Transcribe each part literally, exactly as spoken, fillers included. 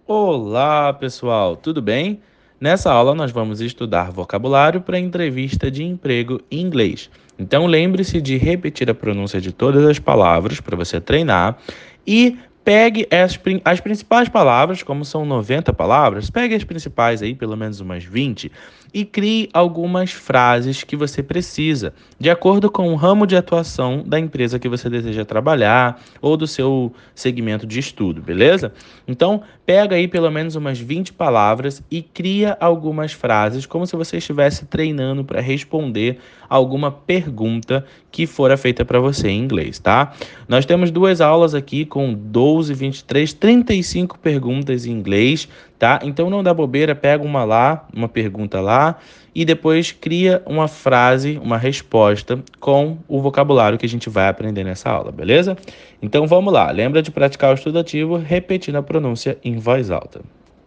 Olá, pessoal, tudo bem? Nessa aula nós vamos estudar vocabulário para entrevista de emprego em inglês. Então lembre-se de repetir a pronúncia de todas as palavras para você treinar e pegue as, prin- as principais palavras, como são noventa palavras, pegue as principais aí, pelo menos umas vinte, e crie algumas frases que você precisa, de acordo com o ramo de atuação da empresa que você deseja trabalhar ou do seu segmento de estudo, beleza? Então, pega aí pelo menos umas vinte palavras e cria algumas frases, como se você estivesse treinando para responder alguma pergunta que fora feita para você em inglês, tá? Nós temos duas aulas aqui com doze, vinte e três, trinta e cinco perguntas em inglês, tá? Então não dá bobeira, pega uma lá, uma pergunta lá e depois cria uma frase, uma resposta com o vocabulário que a gente vai aprender nessa aula, beleza? Então vamos lá, lembra de praticar o estudo ativo repetindo a pronúncia em voz alta.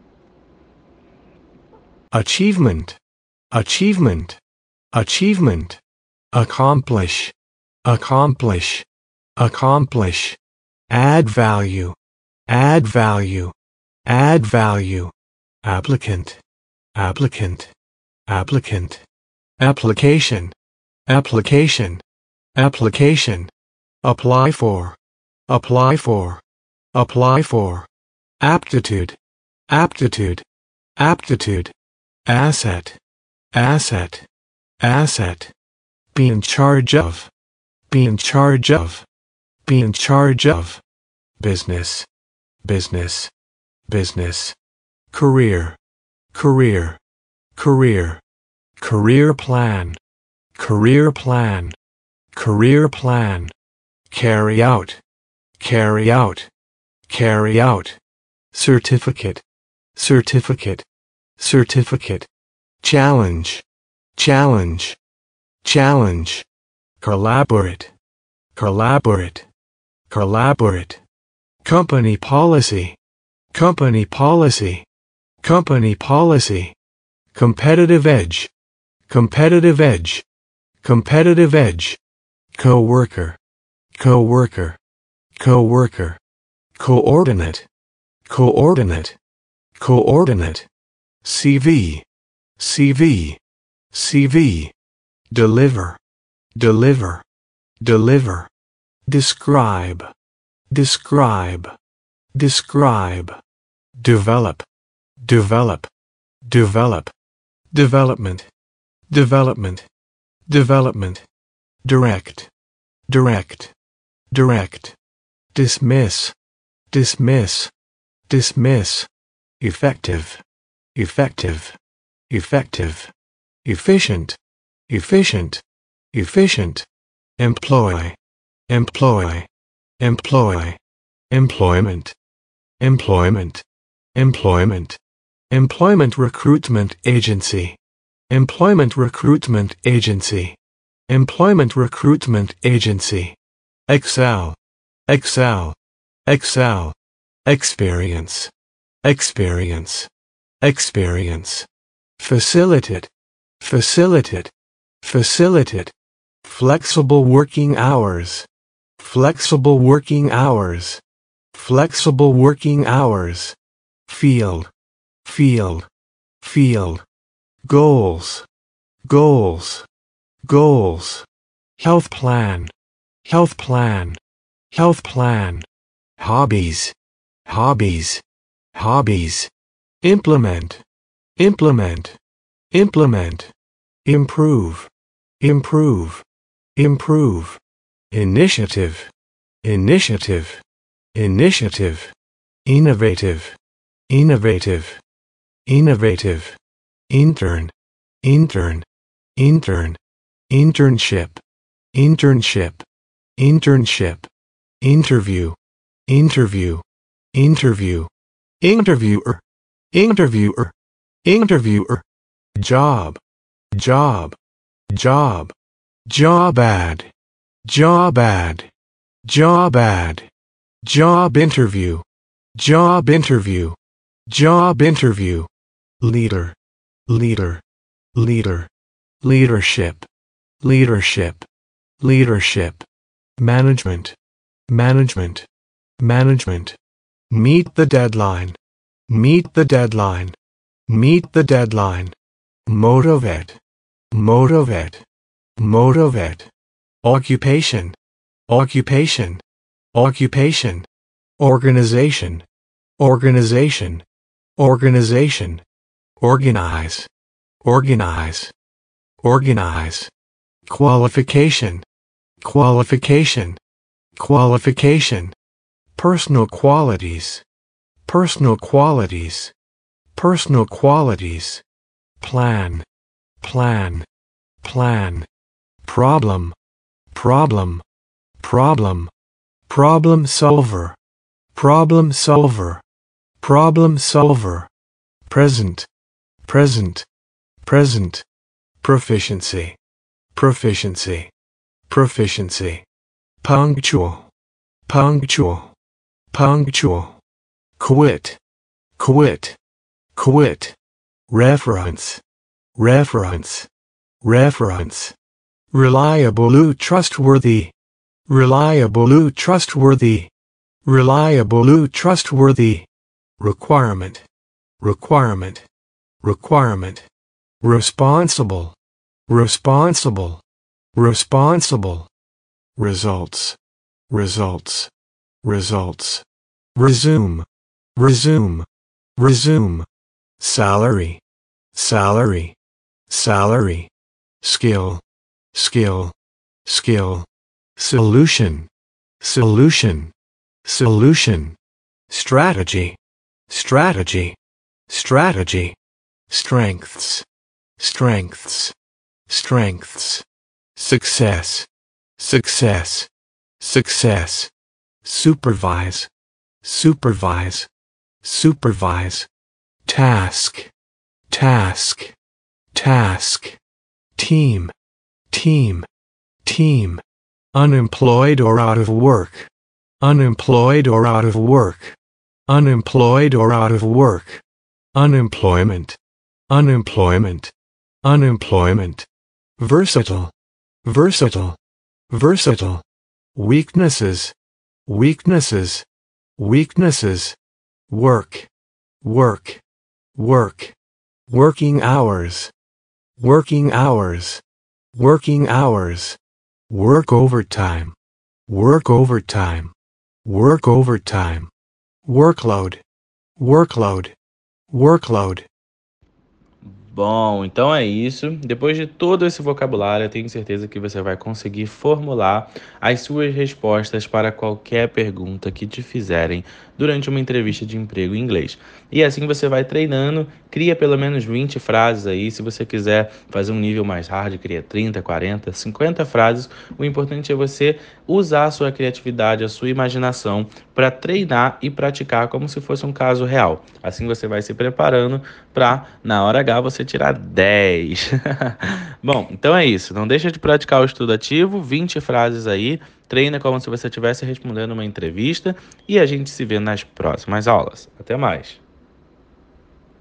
Achievement, achievement, achievement. Accomplish, accomplish, accomplish. Add value, add value, add value. Applicant, applicant, applicant. Application, application, application. Apply for, apply for, apply for. Aptitude, aptitude, aptitude. Asset, asset, asset. Be in charge of, be in charge of, be in charge of. Business, business, business. Career, career, career. Career plan, career plan, career plan. Carry out, carry out, carry out. Certificate, certificate, certificate. Challenge, challenge, challenge. Collaborate, collaborate, collaborate. Company policy, company policy, company policy. Competitive edge, competitive edge, competitive edge. Co-worker, co-worker, co-worker. Coordinate, coordinate, coordinate. C V, C V, C V. Deliver, deliver, deliver. Describe, describe, describe. Develop, develop, develop. Development, development, development. Direct, direct, direct. Dismiss, dismiss, dismiss. Effective, effective, effective. Efficient, efficient, efficient. Employ, employ, employ. Employment, employment, employment. Employment recruitment agency, employment recruitment agency, employment recruitment agency. Excel, excel, excel. Experience, experience, experience. Facilitate, facilitate, facilitate. Flexible working hours, flexible working hours, flexible working hours. Field, field, field. Goals, goals, goals. Health plan, health plan, health plan. Hobbies, hobbies, hobbies. Implement, implement, implement. Improve, improve, improve. Initiative, initiative, initiative. Innovative, innovative, innovative. Intern, intern, intern. Internship, internship, internship. Interview, interview, interview. Interviewer, interviewer, interviewer. Job, job, job. Job ad, job ad, job ad. Job interview, job interview, job interview. Leader, leader, leader. Leadership, leadership, leadership. Management, management, management. Meet the deadline, Meet the deadline. Meet the deadline. Motivate. Motivate. Motivate. Occupation. Occupation. Occupation. Organization. Organization. Organization. Organize. Organize. Organize. Qualification. Qualification. Qualification. Personal qualities. Personal qualities. Personal qualities. Plan. Plan. Plan. Problem. Problem. Problem. Problem solver. Problem solver. Problem solver. Present. Present. Present. Proficiency. Proficiency. Proficiency. Punctual. Punctual. Punctual. Quit. Quit. Quit. Reference. Reference. Reference. Reliable, trustworthy. Reliable, trustworthy. Reliable, trustworthy. Requirement. Requirement. Requirement. Responsible. Responsible. Responsible. Results. Results. Results. Resume. Resume. Resume. Salary. Salary. Salary. Skill. Skill. Skill. Solution. Solution. Solution. Strategy. Strategy. Strategy. Strengths. Strengths. Strengths. Success. Success. Success. Supervise. Supervise. Supervise. Task. Task. Task. Team. Team. Team. Unemployed or out of work. Unemployed or out of work. Unemployed or out of work. Unemployment. Unemployment. Unemployment. Versatile. Versatile. Versatile. Weaknesses. Weaknesses. Weaknesses. Work. Work. Work. Working hours. Working hours. Working hours. Work overtime. Work overtime. Work overtime. Workload. Workload. Workload. Bom, então é isso. Depois de todo esse vocabulário, eu tenho certeza que você vai conseguir formular as suas respostas para qualquer pergunta que te fizerem durante uma entrevista de emprego em inglês. E assim você vai treinando, cria pelo menos vinte frases aí. Se você quiser fazer um nível mais hard, cria trinta, quarenta, cinquenta frases. O importante é você usar a sua criatividade, a sua imaginação para treinar e praticar como se fosse um caso real. Assim você vai se preparando para, na hora H, você tirar dez. Bom, então é isso. Não deixa de praticar o estudo ativo, vinte frases aí. Treina como se você estivesse respondendo uma entrevista e a gente se vê nas próximas aulas. Até mais!